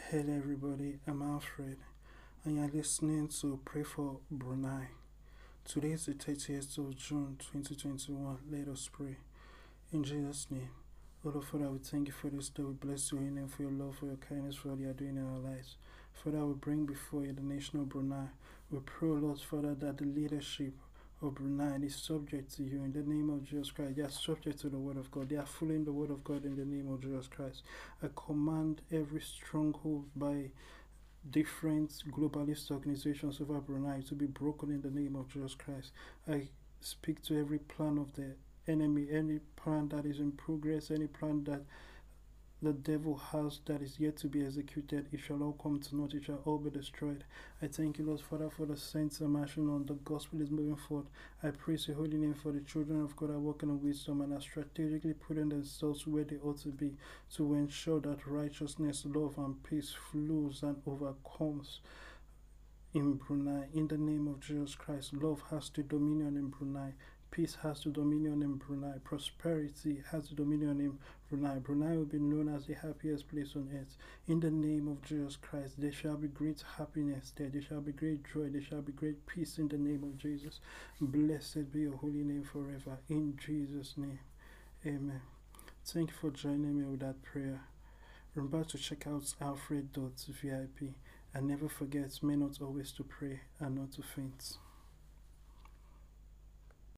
Hello, everybody. I'm Alfred, and you're listening to Pray for Brunei. Today is the 30th of June 2021. Let us pray. In Jesus' name, Lord Father, we thank you for this day. We bless your name for your love, for your kindness, for all you are doing in our lives. Father, we bring before you the nation of Brunei. We pray, Lord Father, that the leadership of Brunei is subject to you in the name of Jesus Christ. They are subject to the word of God. They are following the word of God in the name of Jesus Christ. I command every stronghold by different globalist organizations over Brunei to be broken in the name of Jesus Christ. I speak to every plan of the enemy, any plan that is in progress, any plan that the devil has that is yet to be executed, it shall all come to naught, it shall all be destroyed. I thank you, Lord Father, for the saints are marching on, the gospel is moving forward. I praise your holy name for the children of God are walking in wisdom and are strategically putting themselves where they ought to be to ensure that righteousness, love, and peace flows and overcomes in Brunei. In the name of Jesus Christ, love has to dominion in Brunei. Peace has to dominion in Brunei. Prosperity has to dominion in Brunei. Brunei will be known as the happiest place on earth. In the name of Jesus Christ, there shall be great happiness there. There shall be great joy. There shall be great peace in the name of Jesus. Blessed be your holy name forever. In Jesus' name, amen. Thank you for joining me with that prayer. Remember to check out alfred.vip and never forget, may not always to pray and not to faint.